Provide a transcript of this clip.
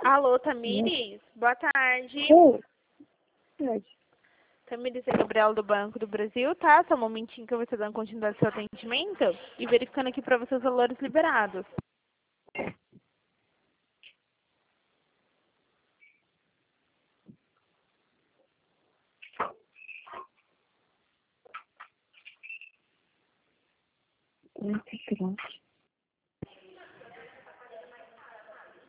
Alô, Tamires? Boa tarde. Oi. Verdade. Tamires, é Gabriela do Banco do Brasil, tá? Só um momentinho que eu vou estar dando continuidade ao seu atendimento e verificando aqui para você os valores liberados. Muito grande.